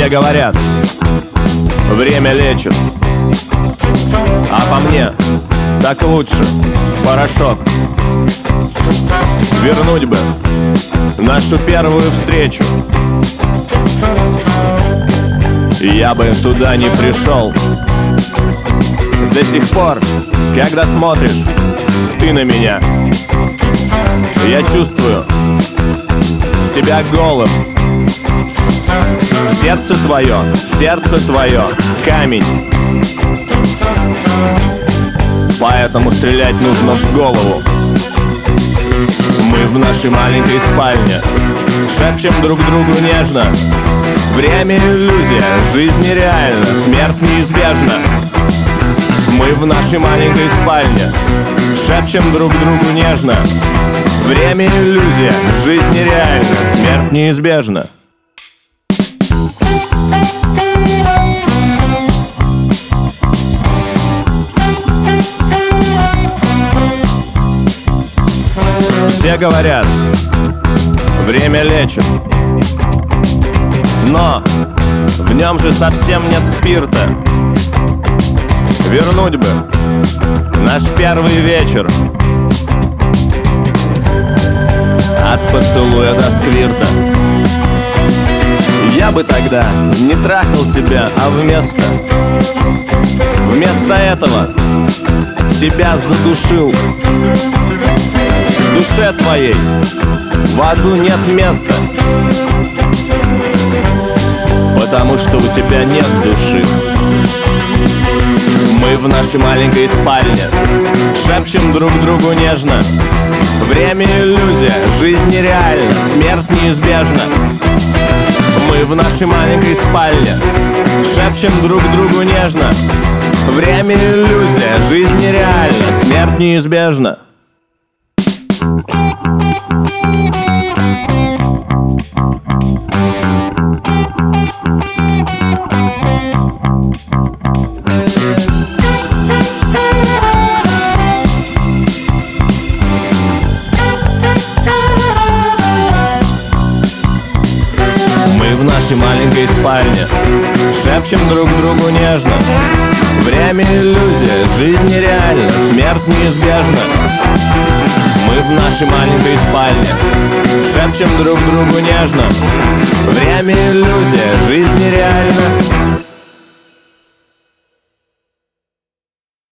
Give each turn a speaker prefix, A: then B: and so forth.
A: Все говорят, время лечит, а по мне так лучше. Порошок. Вернуть бы нашу первую встречу. Я бы туда не пришел. До сих пор, когда смотришь ты на меня, я чувствую себя голым. Сердце твое, камень. Поэтому стрелять нужно в голову. Мы в нашей маленькой спальне шепчем друг другу нежно. Время иллюзия, жизнь нереальна, смерть неизбежна. Мы в нашей маленькой спальне шепчем друг другу нежно. Время иллюзия, жизнь нереальна, смерть неизбежна. Все говорят, время лечит, но в нем же совсем нет спирта. Вернуть бы наш первый вечер, от поцелуя до сквирта. Я бы тогда не трахал тебя, а вместо этого тебя задушил. В душе твоей в аду нет места, потому что у тебя нет души. Мы в нашей маленькой спальне шепчем друг другу нежно. Время иллюзия, жизнь нереальна, смерть неизбежна. Мы в нашей маленькой спальне шепчем друг другу нежно. Время иллюзия, жизнь нереальна, смерть неизбежна. В нашей маленькой спальне шепчем друг другу нежно. Время иллюзия, жизнь нереальна, смерть неизбежна. Мы в нашей маленькой спальне шепчем друг другу нежно. Время иллюзия, жизнь нереальна,